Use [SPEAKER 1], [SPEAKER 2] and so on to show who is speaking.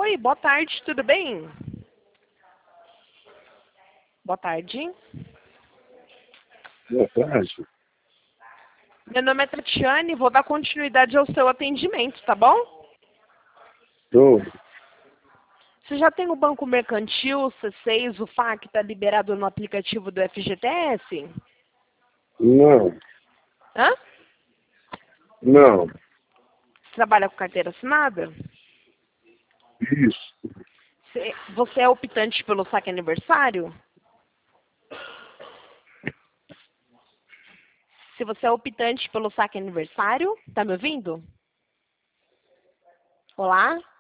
[SPEAKER 1] Oi, boa tarde, tudo bem? Boa tarde.
[SPEAKER 2] Boa tarde.
[SPEAKER 1] Meu nome é Tatiane, vou dar continuidade ao seu atendimento, tá bom?
[SPEAKER 2] Tô.
[SPEAKER 1] Você já tem o Banco Mercantil, o C6, o FAC, tá liberado no aplicativo do FGTS?
[SPEAKER 2] Não.
[SPEAKER 1] Hã?
[SPEAKER 2] Não.
[SPEAKER 1] Você trabalha com carteira assinada?
[SPEAKER 2] Isso.
[SPEAKER 1] Você é optante pelo saque aniversário? Se você é optante pelo saque aniversário, tá me ouvindo? Olá?